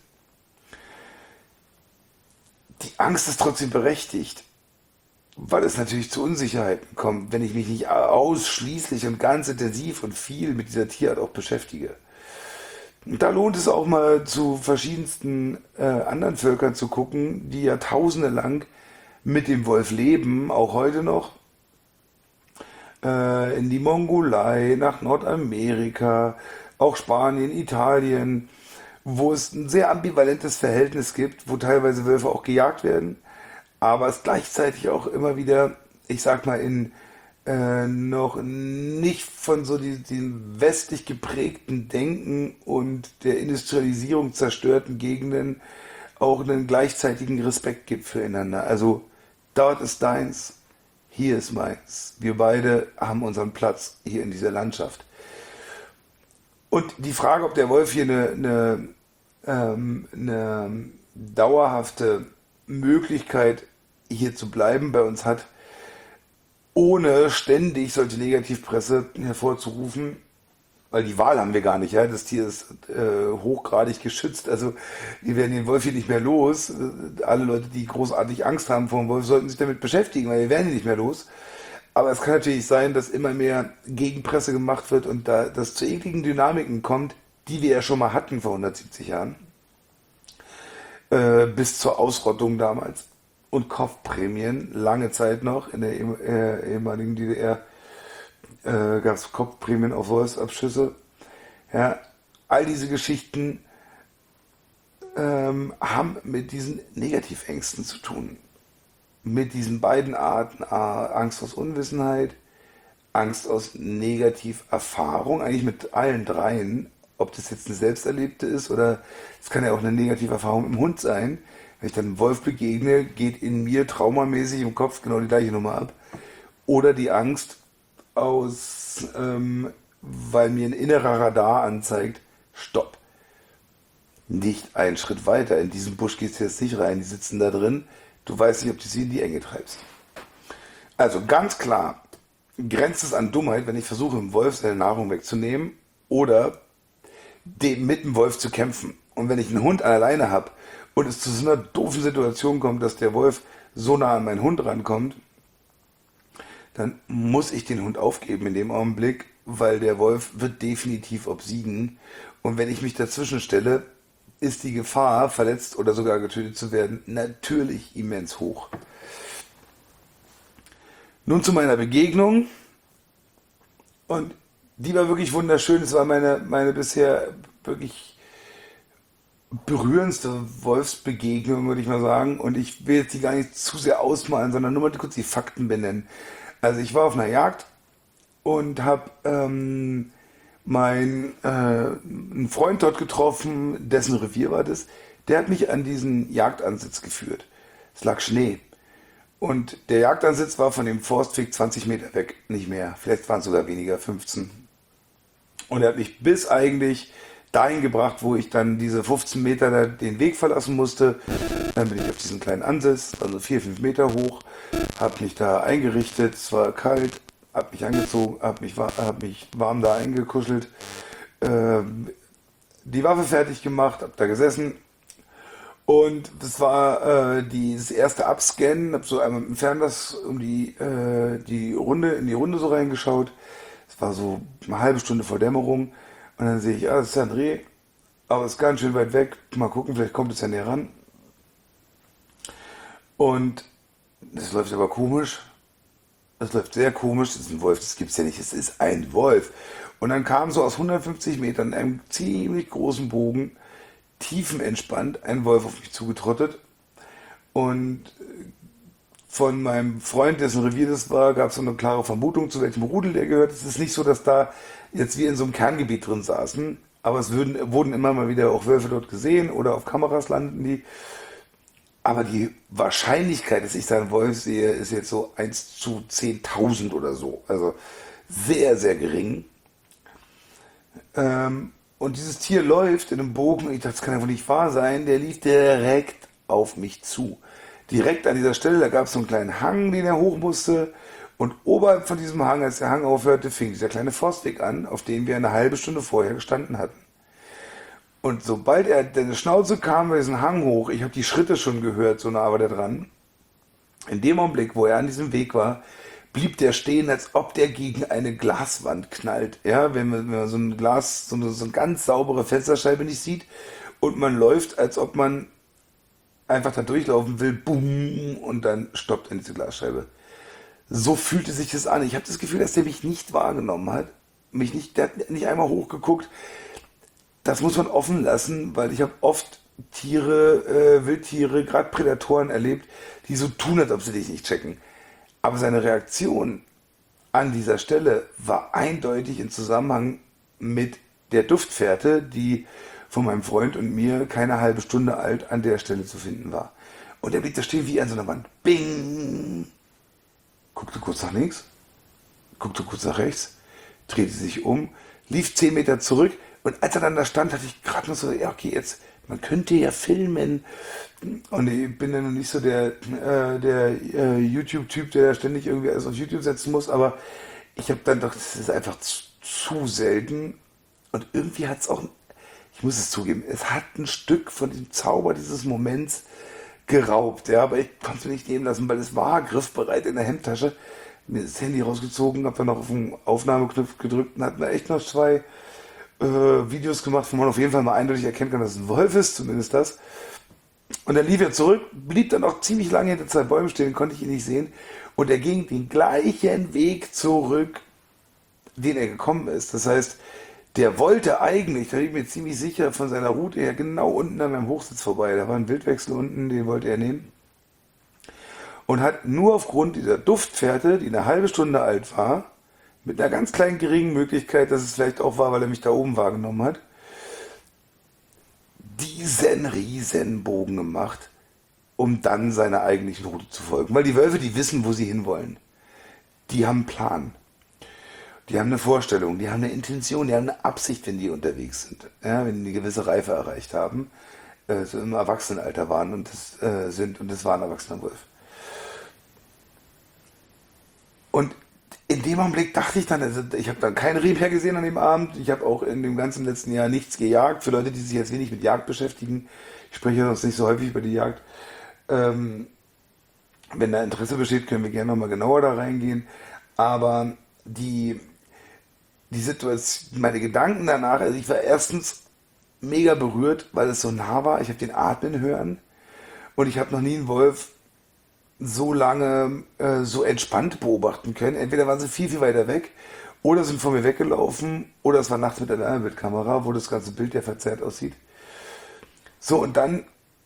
Die Angst ist trotzdem berechtigt, weil es natürlich zu Unsicherheiten kommt, wenn ich mich nicht ausschließlich und ganz intensiv und viel mit dieser Tierart auch beschäftige. Und da lohnt es auch mal zu verschiedensten äh, anderen Völkern zu gucken, die jahrtausende lang mit dem Wolf leben, auch heute noch. Äh, in die Mongolei, nach Nordamerika, auch Spanien, Italien, wo es ein sehr ambivalentes Verhältnis gibt, wo teilweise Wölfe auch gejagt werden, aber es gleichzeitig auch immer wieder, ich sag mal, in äh, noch nicht von so die, den westlich geprägten Denken und der Industrialisierung zerstörten Gegenden auch einen gleichzeitigen Respekt gibt füreinander. Also dort ist deins, hier ist meins. Wir beide haben unseren Platz hier in dieser Landschaft. Und die Frage, ob der Wolf hier eine, eine, ähm, eine dauerhafte Möglichkeit hier zu bleiben bei uns hat, ohne ständig solche Negativpresse hervorzurufen, weil die Wahl haben wir gar nicht, ja. Das Tier ist äh, hochgradig geschützt, also wir werden den Wolf hier nicht mehr los. Äh, Alle Leute, die großartig Angst haben vor dem Wolf, sollten sich damit beschäftigen, weil wir werden ihn nicht mehr los. Aber es kann natürlich sein, dass immer mehr Gegenpresse gemacht wird und da das zu ekligen Dynamiken kommt, die wir ja schon mal hatten vor hundertsiebzig Jahren, äh, bis zur Ausrottung damals. Und Kopfprämien, lange Zeit noch, in der ehem- äh, ehemaligen D D R äh, gab es Kopfprämien auf Wolfsabschüsse. Ja, all diese Geschichten ähm, haben mit diesen Negativängsten zu tun. Mit diesen beiden Arten, A, Angst aus Unwissenheit, Angst aus Negativerfahrung, eigentlich mit allen dreien, ob das jetzt eine selbsterlebte ist oder es kann ja auch eine Negativerfahrung im Hund sein. Wenn ich dann einem Wolf begegne, geht in mir traumamäßig im Kopf genau die gleiche Nummer ab. Oder die Angst aus, ähm, weil mir ein innerer Radar anzeigt, stopp, nicht einen Schritt weiter, in diesen Busch gehst du jetzt nicht rein, die sitzen da drin, du weißt nicht, ob du sie in die Enge treibst. Also ganz klar, grenzt es an Dummheit, wenn ich versuche, dem Wolf seine Nahrung wegzunehmen oder dem, mit dem Wolf zu kämpfen. Und wenn ich einen Hund an der Leine habe und es zu so einer doofen Situation kommt, dass der Wolf so nah an meinen Hund rankommt, dann muss ich den Hund aufgeben in dem Augenblick, weil der Wolf wird definitiv obsiegen. Und wenn ich mich dazwischen stelle, ist die Gefahr, verletzt oder sogar getötet zu werden, natürlich immens hoch. Nun zu meiner Begegnung. Und die war wirklich wunderschön. Es war meine, meine bisher wirklich berührendste Wolfsbegegnung, würde ich mal sagen. Und ich will jetzt die gar nicht zu sehr ausmalen, sondern nur mal kurz die Fakten benennen. Also ich war auf einer Jagd und habe ähm, meinen äh, einen Freund dort getroffen, dessen Revier war das. Der hat mich an diesen Jagdansitz geführt. Es lag Schnee. Und der Jagdansitz war von dem Forstweg zwanzig Meter weg, nicht mehr. Vielleicht waren es sogar weniger, fünfzehn. Und er hat mich bis eigentlich dahin gebracht, wo ich dann diese fünfzehn Meter da den Weg verlassen musste. Dann bin ich auf diesen kleinen Ansitz, also vier, fünf Meter hoch, habe mich da eingerichtet, es war kalt, habe mich angezogen, habe mich, wa- hab mich warm da eingekuschelt, ähm, die Waffe fertig gemacht, habe da gesessen und das war äh, die, das erste Abscannen, habe so einmal mit dem Fernglas um die, äh, die Runde, in die Runde so reingeschaut. Es war so eine halbe Stunde vor Dämmerung und dann sehe ich, ah, das ist ja ein Reh, aber es ist ganz schön weit weg. Mal gucken, vielleicht kommt es ja näher ran. Und das läuft aber komisch. Das läuft sehr komisch. Das ist ein Wolf, das gibt's ja nicht. Es ist ein Wolf. Und dann kam so aus hundertfünfzig Metern in einem ziemlich großen Bogen, tiefenentspannt, ein Wolf auf mich zugetrottet. Und von meinem Freund, dessen Revier das war, gab es so eine klare Vermutung, zu welchem Rudel der gehört. Es ist nicht so, dass da jetzt wir in so einem Kerngebiet drin saßen, aber es würden, wurden immer mal wieder auch Wölfe dort gesehen oder auf Kameras landen die. Aber die Wahrscheinlichkeit, dass ich da einen Wolf sehe, ist jetzt so eins zu zehntausend oder so. Also sehr, sehr gering. Ähm, und dieses Tier läuft in einem Bogen, und ich dachte, das kann einfach nicht wahr sein, der lief direkt auf mich zu. Direkt an dieser Stelle, da gab es so einen kleinen Hang, den er hoch musste. Und oberhalb von diesem Hang, als der Hang aufhörte, fing dieser kleine Forstweg an, auf dem wir eine halbe Stunde vorher gestanden hatten. Und sobald er deine Schnauze kam, wir diesen Hang hoch, ich habe die Schritte schon gehört, so nah war der dran. In dem Augenblick, wo er an diesem Weg war, blieb der stehen, als ob der gegen eine Glaswand knallt. Ja, wenn man, wenn man so ein Glas, so eine, so eine ganz saubere Fensterscheibe nicht sieht und man läuft, als ob man einfach da durchlaufen will, boom, und dann stoppt er diese Glasscheibe. So fühlte sich das an. Ich habe das Gefühl, dass der mich nicht wahrgenommen hat. Mich nicht, der hat nicht einmal hochgeguckt. Das muss man offen lassen, weil ich habe oft Tiere, äh, Wildtiere, gerade Prädatoren erlebt, die so tun, als ob sie dich nicht checken. Aber seine Reaktion an dieser Stelle war eindeutig in Zusammenhang mit der Duftfährte, die von meinem Freund und mir keine halbe Stunde alt an der Stelle zu finden war. Und er blieb da stehen wie an so einer Wand. Bing! Guckte kurz nach links, guckte kurz nach rechts, drehte sich um, lief zehn Meter zurück und als er dann da stand, hatte ich gerade noch so, ja okay, jetzt, man könnte ja filmen. Und ich bin ja noch nicht so der, äh, der äh, YouTube-Typ, der da ständig irgendwie alles auf YouTube setzen muss, aber ich habe dann doch, das ist einfach zu, zu selten und irgendwie hat es auch, ich muss es zugeben, es hat ein Stück von dem Zauber dieses Moments geraubt, ja, aber ich konnte es mir nicht nehmen lassen, weil es war griffbereit in der Hemdtasche. Mir das Handy rausgezogen, habe dann noch auf den Aufnahmeknopf gedrückt und hatten da echt noch zwei äh, Videos gemacht, wo man auf jeden Fall mal eindeutig erkennen kann, dass es ein Wolf ist, zumindest das. Und dann lief er zurück, blieb dann auch ziemlich lange hinter zwei Bäumen stehen, konnte ich ihn nicht sehen. Und er ging den gleichen Weg zurück, den er gekommen ist. Das heißt, der wollte eigentlich, da bin ich mir ziemlich sicher, von seiner Route her genau unten an meinem Hochsitz vorbei. Da war ein Wildwechsel unten, den wollte er nehmen. Und hat nur aufgrund dieser Duftfährte, die eine halbe Stunde alt war, mit einer ganz kleinen geringen Möglichkeit, dass es vielleicht auch war, weil er mich da oben wahrgenommen hat, diesen riesen Bogen gemacht, um dann seiner eigentlichen Route zu folgen. Weil die Wölfe, die wissen, wo sie hinwollen. Die haben einen Plan. Die haben eine Vorstellung, die haben eine Intention, die haben eine Absicht, wenn die unterwegs sind. Ja, wenn die eine gewisse Reife erreicht haben, äh, so im Erwachsenenalter waren und das äh, sind und das war ein erwachsener Wolf. Und in dem Augenblick dachte ich dann, also ich habe dann keinen Reh mehr gesehen an dem Abend. Ich habe auch in dem ganzen letzten Jahr nichts gejagt. Für Leute, die sich jetzt wenig mit Jagd beschäftigen, ich spreche sonst nicht so häufig über die Jagd. Ähm, wenn da Interesse besteht, können wir gerne nochmal genauer da reingehen. Aber die, die Situation, meine Gedanken danach, also ich war erstens mega berührt, weil es so nah war. Ich habe den atmen hören und ich habe noch nie einen Wolf so lange äh, so entspannt beobachten können. Entweder waren sie viel, viel weiter weg oder sind von mir weggelaufen oder es war nachts mit einer Bildkamera, wo das ganze Bild ja verzerrt aussieht. So, und dann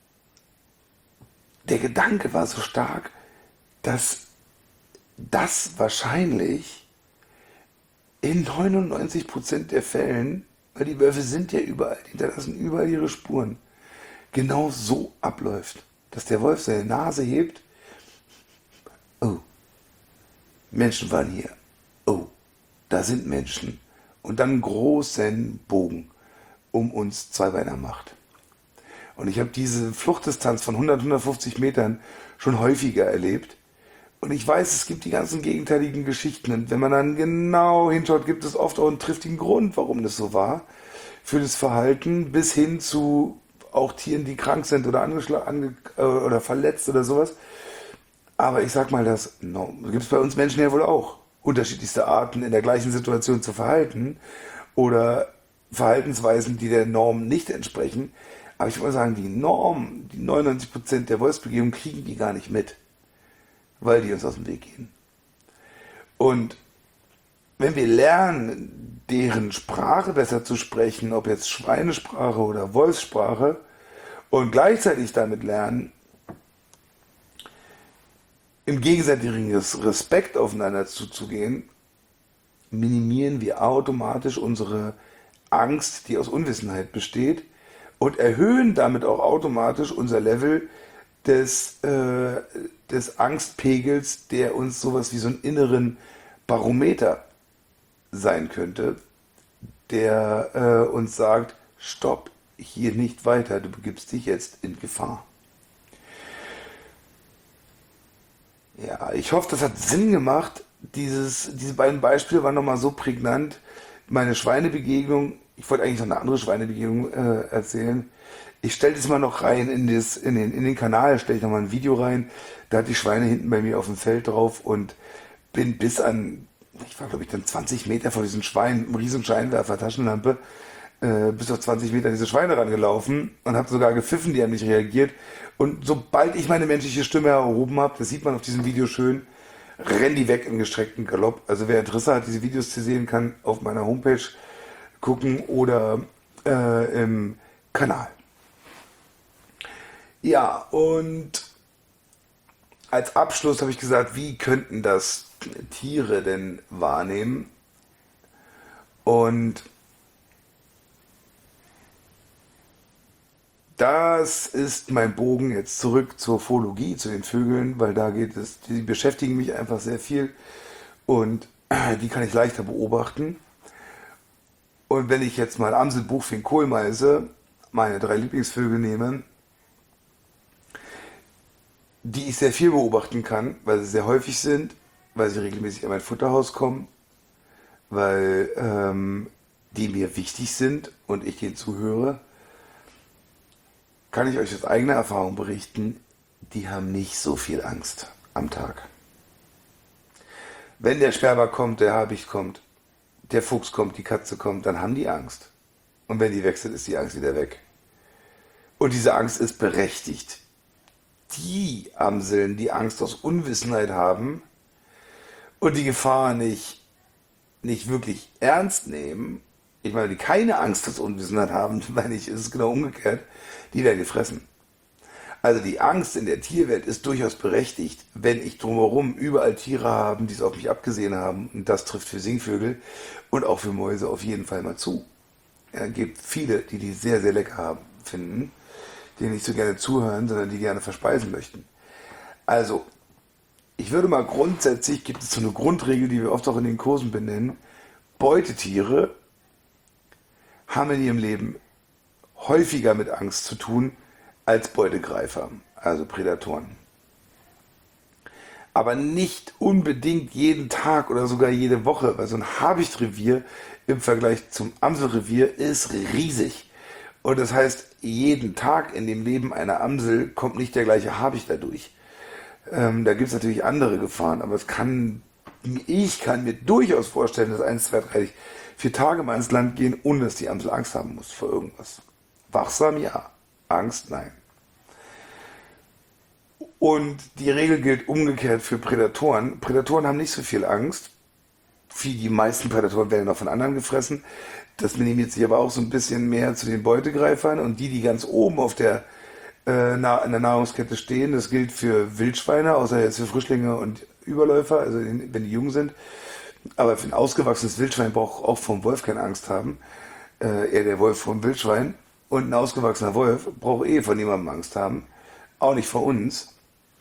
der Gedanke war so stark, dass das wahrscheinlich in neunundneunzig Prozent der Fällen, weil die Wölfe sind ja überall, die hinterlassen überall ihre Spuren, genau so abläuft. Dass der Wolf seine Nase hebt. Oh, Menschen waren hier. Oh, da sind Menschen. Und dann einen großen Bogen um uns zwei Beiner macht. Und ich habe diese Fluchtdistanz von hundert, hundertfünfzig Metern schon häufiger erlebt. Und ich weiß, es gibt die ganzen gegenteiligen Geschichten. Und wenn man dann genau hinschaut, gibt es oft auch einen triftigen Grund, warum das so war. Für das Verhalten bis hin zu auch Tieren, die krank sind oder, angeschl- ange äh, oder verletzt oder sowas. Aber ich sag mal, das no, gibt es bei uns Menschen ja wohl auch. Unterschiedlichste Arten in der gleichen Situation zu verhalten oder Verhaltensweisen, die der Norm nicht entsprechen. Aber ich würde mal sagen, die Norm, die neunundneunzig Prozent der Wolfsbegehungen kriegen die gar nicht mit, weil die uns aus dem Weg gehen. Und wenn wir lernen, deren Sprache besser zu sprechen, ob jetzt Schweinesprache oder Wolfssprache, und gleichzeitig damit lernen, im gegenseitigen Respekt aufeinander zuzugehen, minimieren wir automatisch unsere Angst, die aus Unwissenheit besteht, und erhöhen damit auch automatisch unser Level des, äh, des Angstpegels, der uns sowas wie so einen inneren Barometer sein könnte, der äh, uns sagt, stopp, hier nicht weiter, du begibst dich jetzt in Gefahr. Ja, ich hoffe, das hat Sinn gemacht. Dieses, diese beiden Beispiele waren nochmal so prägnant. Meine Schweinebegegnung, ich wollte eigentlich noch eine andere Schweinebegegnung äh, erzählen. Ich stelle das mal noch rein in, das, in, den, in den Kanal, stelle ich nochmal ein Video rein. Da hat die Schweine hinten bei mir auf dem Feld drauf und bin bis an, ich war glaube ich dann zwanzig Meter vor diesem Schwein, einem riesen Scheinwerfer, Taschenlampe, äh, bis auf zwanzig Meter an diese Schweine rangelaufen und habe sogar gepfiffen, die haben nicht reagiert. Und sobald ich meine menschliche Stimme erhoben habe, das sieht man auf diesem Video schön, rennen die weg im gestreckten Galopp. Also wer Interesse hat, diese Videos zu sehen, kann auf meiner Homepage gucken oder äh, im Kanal. Ja, und als Abschluss habe ich gesagt, wie könnten das Tiere denn wahrnehmen? Und das ist mein Bogen jetzt zurück zur Phologie, zu den Vögeln, weil da geht es, die beschäftigen mich einfach sehr viel und die kann ich leichter beobachten. Und wenn ich jetzt mal Amsel, Buchfink, Kohlmeise, meine drei Lieblingsvögel nehme, die ich sehr viel beobachten kann, weil sie sehr häufig sind, weil sie regelmäßig an mein Futterhaus kommen, weil ähm, die mir wichtig sind und ich ihnen zuhöre, kann ich euch aus eigener Erfahrung berichten, die haben nicht so viel Angst am Tag. Wenn der Sperber kommt, der Habicht kommt, der Fuchs kommt, die Katze kommt, dann haben die Angst. Und wenn die wechselt, ist die Angst wieder weg. Und diese Angst ist berechtigt. Die Amseln, die Angst aus Unwissenheit haben und die Gefahr nicht, nicht wirklich ernst nehmen, ich meine, die keine Angst aus Unwissenheit haben, meine ich, ist es genau umgekehrt, die werden gefressen. Also die Angst in der Tierwelt ist durchaus berechtigt, wenn ich drumherum überall Tiere habe, die es auf mich abgesehen haben. Und das trifft für Singvögel und auch für Mäuse auf jeden Fall mal zu. Ja, es gibt viele, die die sehr, sehr lecker haben, finden, die nicht so gerne zuhören, sondern die gerne verspeisen möchten. Also, ich würde mal grundsätzlich, gibt es so eine Grundregel, die wir oft auch in den Kursen benennen, Beutetiere haben in ihrem Leben häufiger mit Angst zu tun als Beutegreifer, also Prädatoren. Aber nicht unbedingt jeden Tag oder sogar jede Woche, weil so ein Habichtrevier im Vergleich zum Amselrevier ist riesig. Und das heißt, jeden Tag in dem Leben einer Amsel kommt nicht der gleiche Habicht dadurch. Ähm, da gibt es natürlich andere Gefahren, aber es kann, ich kann mir durchaus vorstellen, dass eins, zwei, drei, vier Tage mal ins Land gehen, ohne dass die Amsel Angst haben muss vor irgendwas. Wachsam, ja. Angst, nein. Und die Regel gilt umgekehrt für Prädatoren. Prädatoren haben nicht so viel Angst. Wie die meisten Prädatoren werden auch von anderen gefressen. Das minimiert sich aber auch so ein bisschen mehr zu den Beutegreifern. Und die, die ganz oben auf der, äh, na, in der Nahrungskette stehen, das gilt für Wildschweine, außer jetzt für Frischlinge und Überläufer, also wenn die jung sind. Aber für ein ausgewachsenes Wildschwein braucht auch vom Wolf keine Angst haben. Äh, eher der Wolf vom Wildschwein. Und ein ausgewachsener Wolf braucht eh von niemandem Angst haben. Auch nicht vor uns.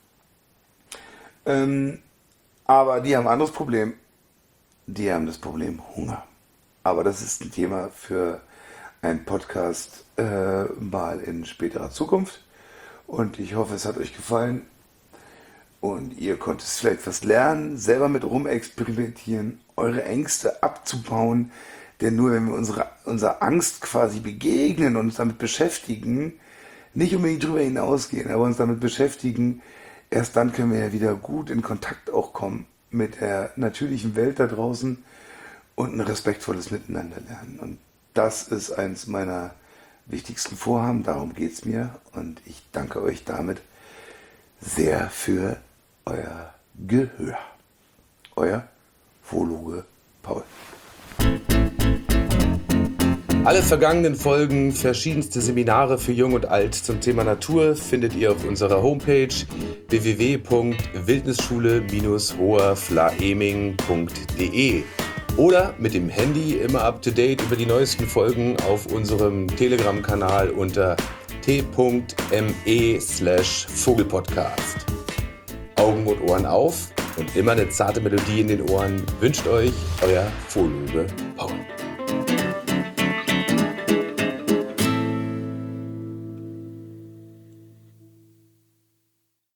Ähm, aber die haben ein anderes Problem. Die haben das Problem Hunger. Aber das ist ein Thema für einen Podcast äh, mal in späterer Zukunft. Und ich hoffe, es hat euch gefallen. Und ihr konntet vielleicht was lernen, selber mit rumexperimentieren, eure Ängste abzubauen. Denn nur wenn wir unsere, unserer Angst quasi begegnen und uns damit beschäftigen, nicht unbedingt drüber hinausgehen, aber uns damit beschäftigen, erst dann können wir ja wieder gut in Kontakt auch kommen mit der natürlichen Welt da draußen und ein respektvolles Miteinander lernen. Und das ist eins meiner wichtigsten Vorhaben, darum geht es mir. Und ich danke euch damit sehr für euer Gehör. Euer Phologe Paul. Alle vergangenen Folgen, verschiedenste Seminare für Jung und Alt zum Thema Natur findet ihr auf unserer Homepage w w w punkt wildnisschule Bindestrich hoherflaeming punkt d e oder mit dem Handy immer up to date über die neuesten Folgen auf unserem Telegram-Kanal unter t.me slash Vogelpodcast. Augen und Ohren auf und immer eine zarte Melodie in den Ohren wünscht euch euer Phologe Paul.